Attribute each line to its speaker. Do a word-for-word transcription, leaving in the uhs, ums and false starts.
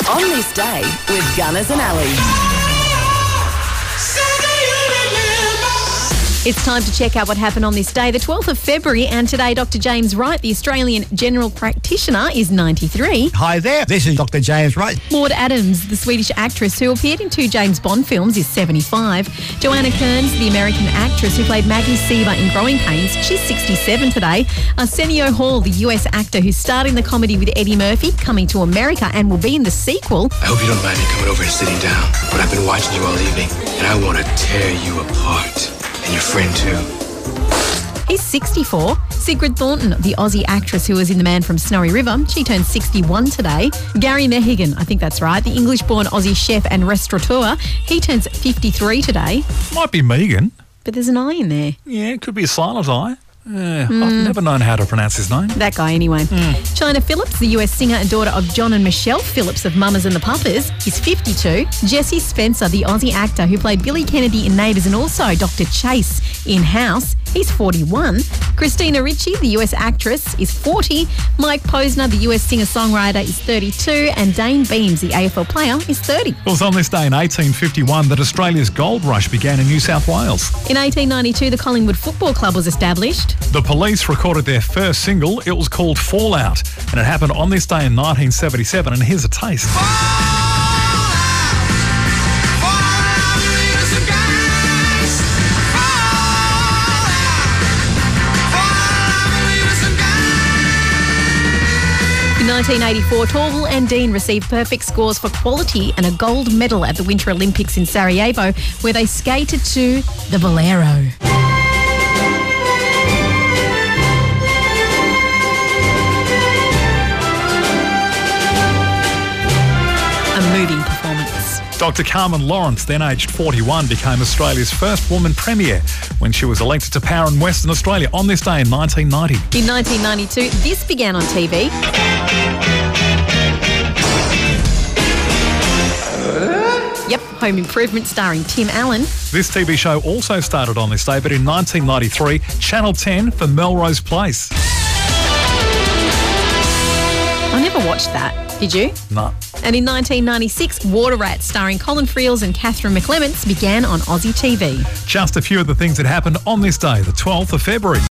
Speaker 1: On This Day with Gunners and Ali.
Speaker 2: It's time to check out what happened on this day, the twelfth of February, and today Doctor James Wright, the Australian general practitioner, is ninety-three.
Speaker 3: Hi there, this is Doctor James Wright.
Speaker 2: Maud Adams, the Swedish actress who appeared in two James Bond films, is seventy-five. Joanna Kearns, the American actress who played Maggie Seaver in Growing Pains, she's sixty-seven today. Arsenio Hall, the U S actor who starred in the comedy with Eddie Murphy, coming to America and will be in the sequel.
Speaker 4: I hope you don't mind me coming over and sitting down, but I've been watching you all evening, and I want to tear you apart. And your friend too.
Speaker 2: He's sixty-four. Sigrid Thornton, the Aussie actress who was in The Man from Snowy River, she turned sixty-one today. Gary Mehigan, I think that's right, the English-born Aussie chef and restaurateur, he turns fifty-three today.
Speaker 5: Might be Megan.
Speaker 2: But there's an I in there.
Speaker 5: Yeah, it could be a silent I. Uh, mm. I've never known how to pronounce his name.
Speaker 2: That guy anyway. Mm. China Phillips, the U S singer and daughter of John and Michelle Phillips of Mamas and the Papas, is fifty-two. Jesse Spencer, the Aussie actor who played Billy Kennedy in Neighbours and also Doctor Chase in House, he's forty-one. Christina Ricci, the U S actress, is forty. Mike Posner, the U S singer-songwriter, is thirty-two. And Dane Beams, the A F L player, is thirty.
Speaker 5: It was on this day in eighteen fifty-one that Australia's gold rush began in New South Wales.
Speaker 2: In eighteen ninety-two, the Collingwood Football Club was established.
Speaker 5: The Police recorded their first single. It was called Fallout, and it happened on this day in nineteen seventy-seven, and here's a taste.
Speaker 2: In nineteen eighty-four, Torval and Dean received perfect scores for quality and a gold medal at the Winter Olympics in Sarajevo, where they skated to the Bolero. A moving performance.
Speaker 5: Doctor Carmen Lawrence, then aged forty-one, became Australia's first woman premier when she was elected to power in Western Australia on this day in nineteen ninety.
Speaker 2: In nineteen ninety-two, this began on T V. Yep, Home Improvement starring Tim Allen.
Speaker 5: This T V show also started on this day, but in nineteen ninety-three, Channel ten for Melrose Place.
Speaker 2: I never watched that. Did you?
Speaker 5: No.
Speaker 2: And in nineteen ninety-six, Water Rats starring Colin Friels and Catherine McClements began on Aussie T V.
Speaker 5: Just a few of the things that happened on this day, the twelfth of February.